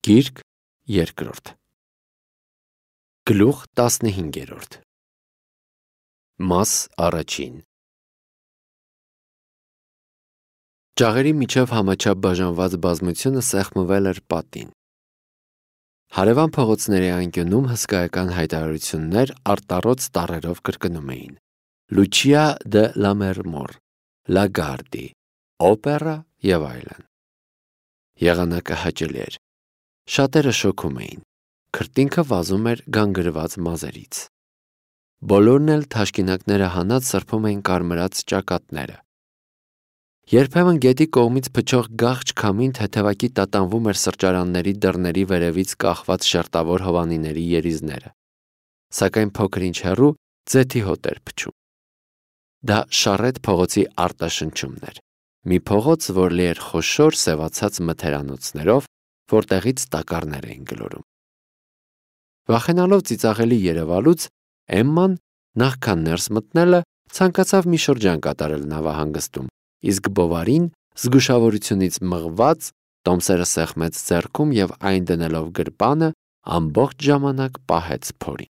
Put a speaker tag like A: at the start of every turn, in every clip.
A: Գիրք երկրորդ Գլուխ 15 Մաս առաջին Ճաղերի միջև համաչափ բաժանված բազմությունը սեղմվել էր պատին։ Հարևան փողոցների անկյունում հսկայական հայտարարություններ արտառոց տառերով կրկնում էին. Լուչիա դե Լամերմոր, Լագարդի, օպերա եւ այլն։ Եղանակը հաճելի էր։ Շատերը շոքում էին։ Քրտինքը վազում էր գանգրված մազերից։ Բոլորն էլ թաշկինակները հանած սրբում էին կարմրած ճակատները։ Երբեմն գետի կողմից փչող գաղջ քամին թեթևակի տատանվում էր սրճարանների դռների վերևից կախված շերտավոր հովանիների երիզները, սակայն փոքր-ինչ հեռու ձեթի հոտ էր փչում։ Դա Շառետ փողոցի արտաշնչումն էր, մի փողոց, որ լի էր խոշոր սևացած մթերանոցներով, որտեղից տակառներ էին գլորում։ Վախենալով ծիծաղելի երևալուց, Էմման, նախքան ներս մտնելը, ցանկացավ մի շրջան կատարել նավահանգստում, իսկ Բովարին, զգուշավորությունից մղված, տոմսերը սեղմեց ձեռքում եւ այն դնելով գրպանը, ամբողջ ժամանակ պահեց փորին։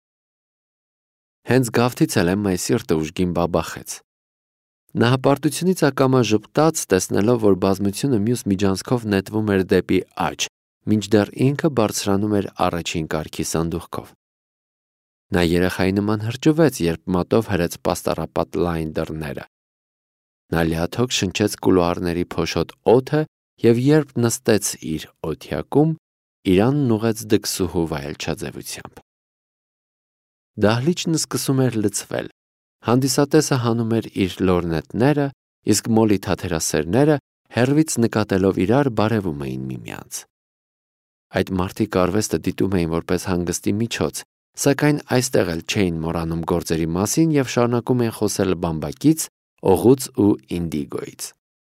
A: Հենց գավթից էլ Էմմայի սիրտը ուժգին բաբախեց։ Նահապարտությունից ակամա ժպտաց, տեսնելով, որ բազմությունը մյուս միջանցքով նետվում էր դեպի աջ, մինչդեռ ինքը բարձրանում էր առաջին կարգի սանդուղքով։ Նա երեխայի նման հրճվեց, երբ մատով հրեց պաստառապատ լայն դռները։ Նա լիաթոք շնչեց կուլուարների փոշոտ օդը եւ երբ նստեց իր օթյակում, իրանն ուղեց դքսուհու վայելչաձևությամբ։ Դահլիճն սկսում էր լցվել։ Հանդիսատեսը հանում էր իր լորնետները, իսկ մոլի թաթերասերները հեռվից նկատելով իրար բարևում էին միմյանց։ Այդ մարդիկ արվեստը դիտում էին որպես հանգստի միջոց, սակայն այստեղ էլ չէին մոռանում գործերի մասին եւ շարունակում էին խոսել բամբակից, օղուց ու ինդիգոից։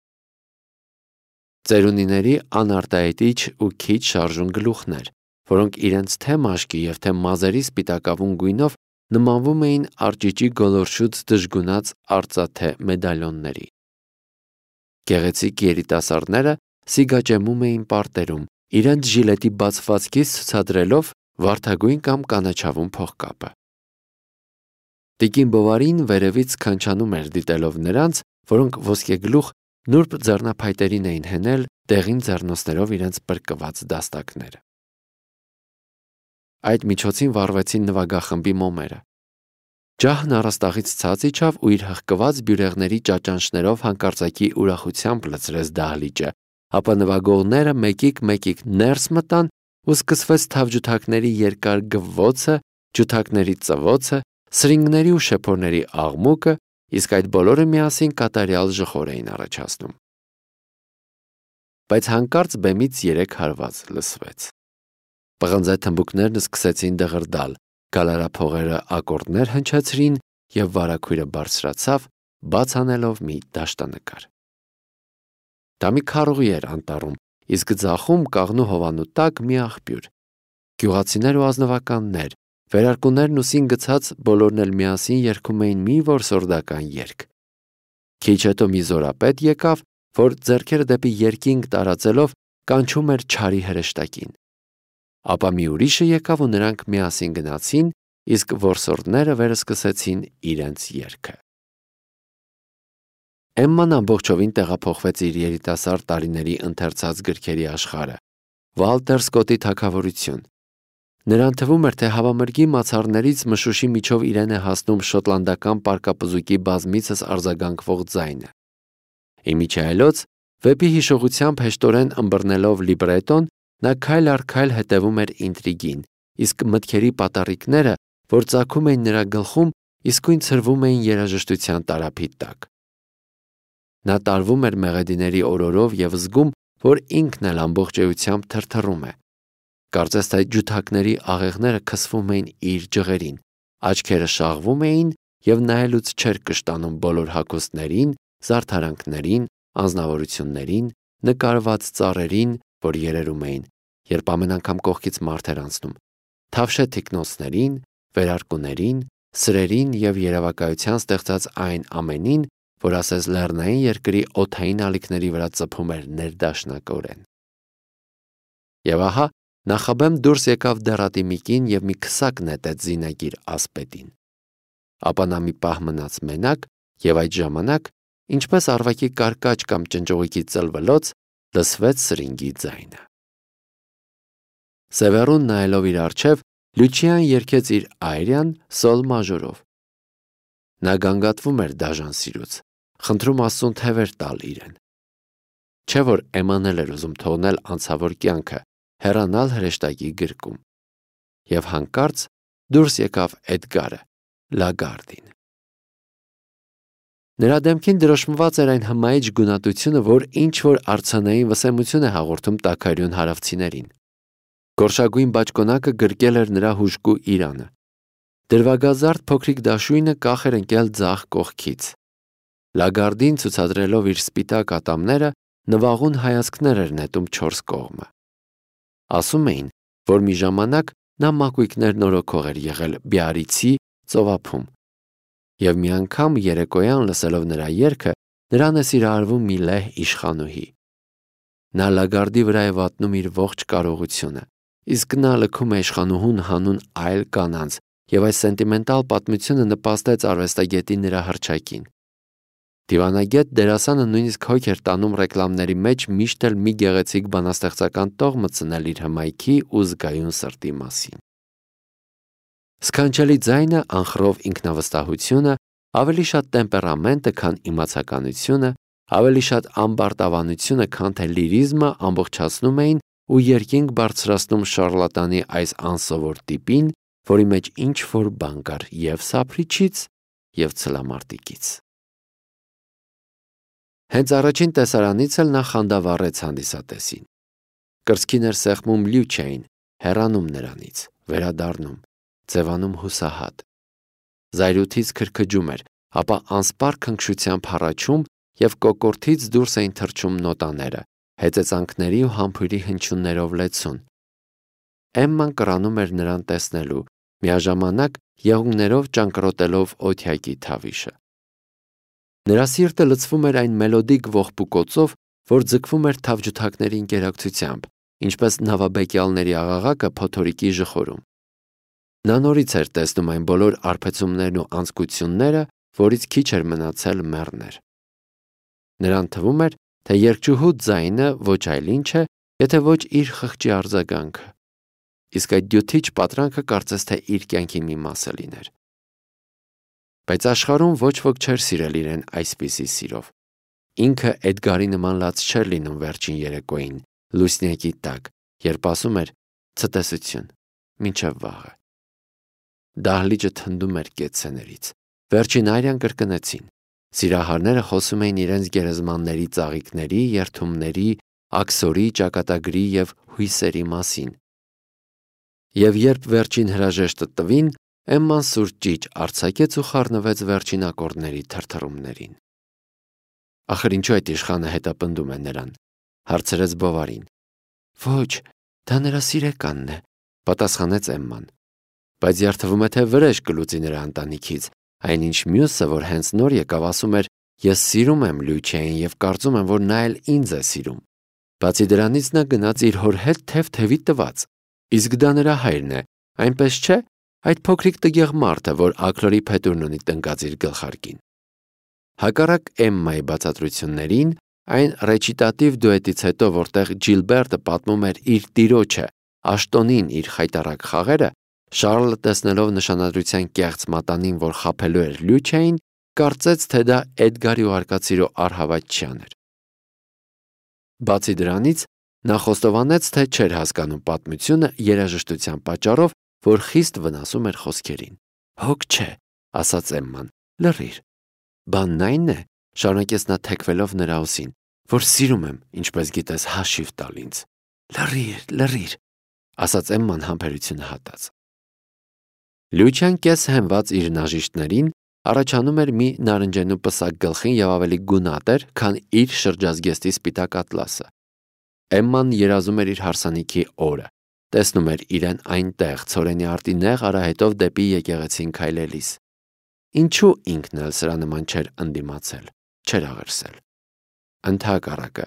A: Ծերունիների անարտահայտիչ ու քիչ շարժուն գլուխներ, որոնք իրենց թե մաշկի եւ թե մազերի սպիտակավուն գույնով նմանվում էին արճիճի գոլորշուց դժգունած արծաթե մեդալյոնների։ Գեղեցիկ երիտասարդները սիգաճեմում էին պարտերում, իրենց ժիլետի բացվածքից ցուցադրելով վարդագույն կամ կանաչավուն փողկապը։ Տիկին Բովարին վերևից քանչանում էր դիտելով նրանց, որոնք ոսկեգլուխ նուրբ ձեռնափայտերին էին հենել տեղին ձեռնոցներով իրենց պրկված դաստակները։ Այդ միջոցին վառվեցին նվագախմբի մոմերը։ Ջահն առաստաղից ցած իջավ ու իր հղկված բյուրեղների ճաճանշներով հանկարծակի ուրախությամբ լցրեց դահլիճը, ապա նվագողները մեկիկ ներս մտան ու սկսվեց թավջութակների երկար գվվոցը, ջութակների ծվոցը, սրինգների ու շեփորների աղմուկը, իսկ այդ բոլորը միասին կատարյալ ժխոր էին առաջացնում։ Բայց հանկարծ բեմից 3 հարված լսվեց։ Պղնձե թմբուկներն սկսեցին դղրդալ, գալարափողերը ակորդներ հնչեցրին եւ վարագույրը բարձրացավ, բաց անելով մի դաշտանկար։ Դա մի քարուղի էր անտառում, իսկ ձախում կաղնու հովանու տակ մի աղբյուր։ Գյուղացիներ ու ազնվականներ, վերարկուներն ուսին գցած բոլորն էլ միասին երգում էին մի որսորդական երգ։ Քիչ հետո մի զորապետ եկավ, որ ձեռքերը դեպի երկինք տարածելով կանչում էր չարի հրեշտակին։ Ապա մի ուրիշը եկավ ու նրանք միասին գնացին, իսկ որսորդները վերսկսեցին իրենց երգը։ Էմման ամբողջովին տեղափոխվեց իր երիտասարդ տարիների ընթերցած գրքերի աշխարհը։ Վալտեր Սկոտի թագավորություն։ Նրան թվում էր, թե հավամրգի մացառներից մշուշի միջով իրեն է հասնում շոտլանդական պարկապզուկի բազմիցս արձագանքվող ձայնը։ Իմիջայլոց, վեպի հիշողությամբ հեշտորեն ըմբռնելով լիբրետոն, նա քայլ առ քայլ հետևում էր ինտրիգին, իսկ մտքերի պատառիկները, որ ծագում էին նրա գլխում, իսկույն ցրվում էին երաժշտության տարափի տակ։ Նա տարվում էր մեղեդիների օրորով եւ զգում, որ ինքն էլ ամբողջ էությամբ թրթռում է։ Կարծես թե ջութակների աղեղները քսվում էին իր ջղերին, աչքերը շաղվում էին եւ նայելուց չէր կշտանում բոլոր հագուստներին, զարդարանքներին, անznավորություններին, նկարված ծառերին, որ երերում էին, երբ ամեն անգամ կողքից մարդ էր անցնում, թավշե թիկնոցներին, վերարկուներին, սրերին եւ երևակայության ստեղծած այն ամենին, որ ասես լեռնային երկրի օդային ալիքների վրա ծփում էր ներդաշնակորեն։ Եվ ահա նախաբեմ դուրս եկավ դեռատիմիկին և մի քսակ նետեց զինագիր ասպետին։ Ապա նա մի պահ մնաց մենակ և այդ ժամանակ, ինչպես առվակի կարկաչ կամ ճնճողիկի ծլվլոց, լսվեց սրինգի ձայնը։ Սևեռուն նայելով իր առջև, Լյուչիան երգեց իր այրյան սոլ մաժորով։ Նա գանգատվում էր դաժան սիրուց, խնդրում Աստծուն թևեր տալ իրեն։ Չէ՞ որ Էմման էր ուզում թողնել անցավոր կյանքը, հեռանալ հրեշտակի գրկում։ Եվ հանկարծ դուրս եկավ Էդգարը, Լագարդին։ Նրա դեմքին դրոշմված էր այն հմայիչ գունատությունը, որ ինչ-որ արձանային վսեմություն է հաղորդում տաքարյուն հարավցիներին։ Գորշագույն բաճկոնակը գրկել էր նրա հուժկու իրանը։ Դրվագազարդ փոքրիկ դաշույնը կախ էր ընկել ձախ կողքից։ Լագարդին ցուցադրելով իր սպիտակ ատամները, նվաղուն հայացքներ էր նետում չորս կողմը։ Ասում էին, որ մի ժամանակ նա մակույկներ նորոգող էր եղել Բիարիցի ծովափում։ Եվ մի անգամ երեկոյան լսելով նրա երգը, նրան է սիրահարվում մի լեհ իշխանուհի։ Նա Լագարդի վրա է վատնում իր ողջ կարողությունը, իսկ նա լքում է իշխանուհուն հանուն այլ կանանց, և այս սենտիմենտալ պատմությունը նպաստեց արվեստագետի նրա հռչակին։ Դիվանագետ դերասանը նույնիսկ հոգ էր տանում ռեկլամների մեջ միշտ էլ մի գեղեցիկ բանաստեղծական տող մտցնել իր հմայքի ու զգայուն սրտի մասին։ Սքանչելի ձայնը, անխռով ինքնավստահությունը, ավելի շատ տեմպերամենտը, քան իմացականությունը, ավելի շատ ամբարտավանությունը, քան թե լիրիզմը ամբողջացնում էին ու երկինք բարձրացնում շարլատանի այս անսովոր տիպին, որի մեջ ինչ-որ բան կար և սափրիչից, և ցլամարտիկից։ Հենց առաջին տեսարանից էլ նա խանդավառեց հանդիսատեսին։ Կրծքին էր սեղմում Լյուչիային, հեռանում նրանից, վերադառնում, ձևանում հուսահատ։ Զայրույթից քրքջում էր, ապա անսպառ քնքշությամբ հառաչում և կոկորդից դուրս էին թռչում նոտաները, հեծեծանքների ու համբույրի հնչյուններով լեցուն։ Էմման կռանում էր նրան տեսնելու, միաժամանակ եղունգներով ճանկռոտելով օդյակի թավիշը։ Նրա սիրտը լցվում էր այն մելոդիկ ողբուկոցով, որ ձգվում էր թավջութակների ընկերակցությամբ, ինչպես նավաբեկյալների աղաղակը փոթորիկի ժխորում։ Նա նորից էր տեսնում այն բոլոր արբեցումներն ու անձկությունները, որից քիչ էր մնացել մեռներ։ Նրան թվում էր, թե երգչուհու ձայնը ոչ այլ ինչ է, եթե ոչ իր խղճի արձագանքը, իսկ այդ դյութիչ պատրանքը կարծես թե իր կյանքի մի մասը լիներ։ Բայց աշխարհում ոչ ոք չէր սիրել իրեն այսպիսի սիրով։ Ինքը Էդգարի նման լաց չէր լինում վերջին երեկոյին, լուսնյակի տակ, երբ ասում էր «ցտեսություն, մինչև վաղը»։ Դահլիճը թնդում էր կեցցեներից։ Վերջին այրյան կրկնեցին։ Սիրահարները խոսում էին իրենց գերեզմանների ծաղիկների, երդումների, աքսորի, ճակատագրի և հույսերի մասին։ Եվ երբ վերջին հրաժեշտը տվին, Էմման սուր ճիչ արձակեց ու խառնվեց վերջին ակորդների թրթռումներին։ Ախր ինչու այդ իշխանը հետապնդում է նրան, հարցրեց Բովարին։ Ոչ, դա նրա սիրեկանն է, պատասխանեց Էմման։ Բայց երդվում է, թե վրեժ կլուծի նրա ընտանիքից, այնինչ մյուսը, որ հենց նոր եկավ, ասում էր. Ես սիրում եմ Լյուչիային և կարծում եմ, որ նա էլ ինձ է սիրում։ Բացի դրանից նա գնաց իր հոր հետ թև-թևի տված, իսկ դա նրա հայրն է, այնպես չէ, այդ փոքրիկ տգեղ մարդը, որ աքլորի փետուրն ունի տնկած իր գլխարկին։ Հակառակ Էմմայի բացատրություններին, այն ռեչիտատիվ դուետից հետո, որտեղ Ջիլբերտը պատմում էր իր տիրոջը, Աշտոնին իր խայտառակ խաղերը, Շարլը տեսնելով նշանադրության կեղծ մատանին, որ խաբելու էր Լյուչիային, կարծեց, թե դա Էդգարի ու արկածիրո առհավատչյան էր։ Բացի դրանից, նա խոստովանեց, թե չէր հասկանում պատմությունը երաժշտության պատճառով, որ խիստ վնասում էր խոսքերին։ Հոգ չէ, ասաց Էմման, լռիր։ Բանն այն է, շարունակեց նա թեքվելով նրա ուսին, որ սիրում եմ, ինչպես գիտես, հաշիվ տալ ինձ։ Լռիր, ասաց Էմման համբերությունը հատած։ Լյուչիան կես հենված իր նաժիշտներին առաջանում էր մի նարնջենու պսակ գլխին և ավելի գունատ էր, քան իր շրջազգեստի սպիտակ ատլասը։ Էմման երազում էր իր հարսանիքի օրը, տեսնում էր իրեն այնտեղ, ցորենի արտի նեղ արահետով դեպի եկեղեցին քայլելիս։ Ինչու ինքն էլ սրա նման չէր ընդդիմացել, չէր աղերսել։ Ընդհակառակը,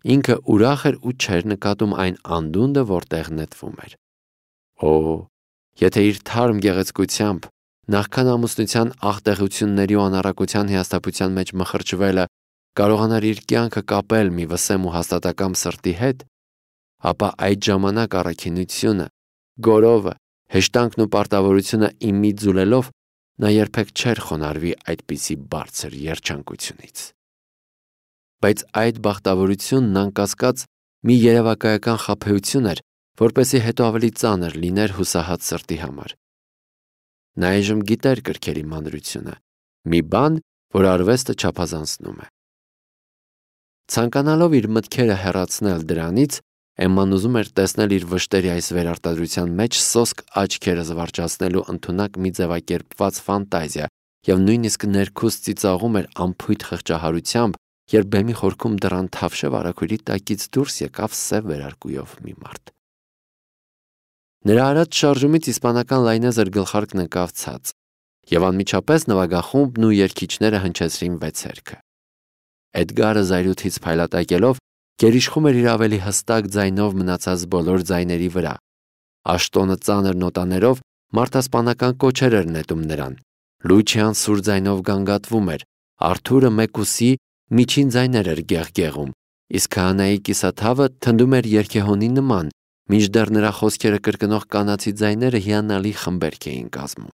A: ինքը ուրախ էր ու չէր նկատում այն անդունդը, որտեղ նետվում էր։ Օ, եթե իր թարմ գեղեցկությամբ նախքան ամուսնության աղտեղությունների ու անառակության հիասթափության մեջ մխրճվելը կարողանար իր կյանքը կապել մի վսեմ ու հաստատակամ սրտի հետ, ապա այդ ժամանակ առաքինությունը, գորովը, հեշտանքն ու պարտավորությունը իմի ձուլելով նա երբեք չէր խոնարհվի այդպիսի բարձր երջանկությունից։ Բայց այդ բախտավորությունն անկասկած մի երևակայական խաբեություն էր, որպեսզի հետո ավելի ծանր լիներ հուսահատ սրտի համար։ Նա այժմ գիտեր կրքերի մանրությունը, մի բան, որ արվեստը չափազանցնում է։ Ցանկանալով իր մտքերը հեռացնել դրանից, Էմման ուզում էր տեսնել իր վշտերի այս վերարտադրության մեջ սոսկ աչքերը զվարճացնելու ընդունակ մի ձևակերպված ֆանտազիա և նույնիսկ ներքուս ծիծաղում էր անփույթ խղճահարությամբ, երբ բեմի խորքում դռան թավշե վարագույրի տակից դուրս եկավ սև վերարկուով մի մարդ։ Նրա արած շարժումից իսպանական լայնեզր գլխարկն ընկավ ցած, և անմիջապես նվագախումբն ու երգիչները հնչեցրին վեցերքը։ Էդգարը զայրույթից փայլատակելով գերիշխում էր իր ավելի հստակ ձայնով մնացած բոլոր ձայների վրա։ Աշտոնը ծանր նոտաներով մարդասպանական կոչեր էր նետում նրան։ Լուչիան սուր ձայնով գանգատվում էր, Արթուրը մեկուսի միջին ձայներ էր գեղգեղում, իսկ քահանայի կիսաթավը թնդում էր երգեհոնի նման, մինչդեռ նրա խոսքերը կրկնող կանացի ձայները հիանալի խմբերք էին կազմում։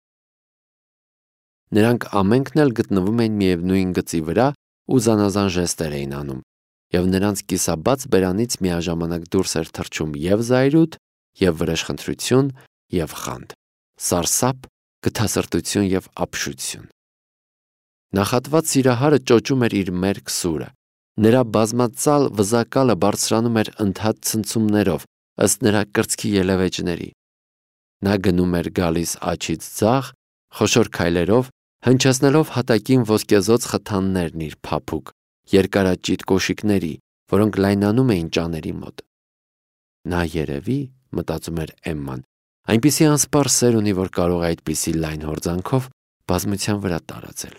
A: Նրանք ամենքն էլ գտնվում էին միևնույն գծի վրա ու զանազան ժեստեր էին անում, և նրանց կիսաբաց բերանից միաժամանակ դուրս էր թռչում և զայրույթ, և վրեժխնդրություն, և խանդ, սարսափ, գթասրտություն և ապշություն։ Նախատված սիրահարը ճոճում էր իր մերկ սուրը, նրա բազմածալ վզակալը բարձրանում էր ընդհատ ցնցումներով, ըստ նրա կրծքի ելևէջների։ Նա գնում էր գալիս աջից ձախ, խոշոր քայլերով, հնչեցնելով հատակին ոսկեզօծ խթաններն իր փափուկ, երկարաճիտ կոշիկների, որոնք լայնանում էին ճաների մոտ։ Նա երևի, մտածում էր Էմման, այնպիսի անսպառ սեր ունի, որ կարող է այդպիսի լայն հորձանքով բազմության վրա տարածել։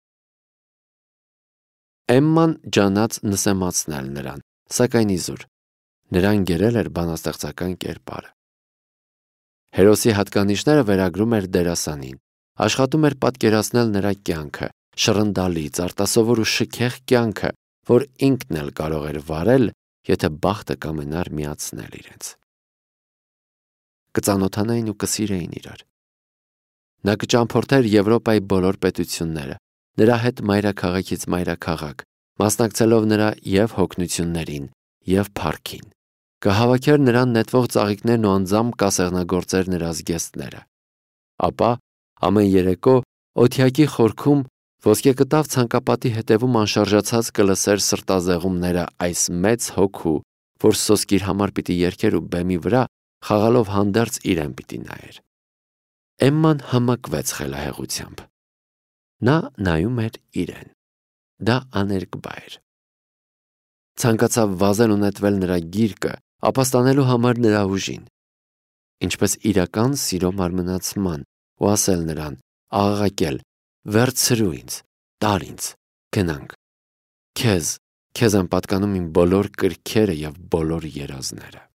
A: Էմման ջանաց նսեմացնել նրան, սակայն իզուր, նրան գերել էր բանաստեղծական կերպարը։ Հերոսի հատկանիշները վերագրում էր դերասանին, աշխատում էր պատկերացնել նրա կյանքը, շռնդալից, արտասովոր ու շքեղ կյանքը, որ ինքն էլ կարող էր վարել, եթե բախտը կամենար միացնել իրենց։ Կծանոթանային ու կսիրեին իրար։ Նա կճամփորդեր Եվրոպայի բոլոր պետությունները, նրա հետ մայրաքաղաքից մայրաքաղաք, մասնակցելով նրա և հոգնություններին, և փառքին, կհավաքեր նրան նետվող ծաղիկներն ու անձամբ կասեղնագործեր նրա զգեստները։ Ապա ամեն երեկո օթյակի խորքում ոսկեկտավ ցանկապատի հետևում անշարժացած կլսեր սրտազեղումները այս մեծ հոգու, որ սոսկ իր համար պիտի երգեր ու բեմի վրա խաղալով հանդերձ իրեն պիտի նայեր։ Էմման համակվեց խելահեղությամբ։ Նա նայում էր իրեն։ Դա աներկբա էր։ Ցանկացավ վազել ու նետվել նրա գիրկը, ապաստանելու համար նրա ուժին, ինչպես իրական սիրո մարմնացման, ու ասել նրան, աղաղակել. «Վերցրու ինձ, տար ինձ, գնանք, քեզ եմ պատկանում իմ բոլոր կրքերը և բոլոր երազները»։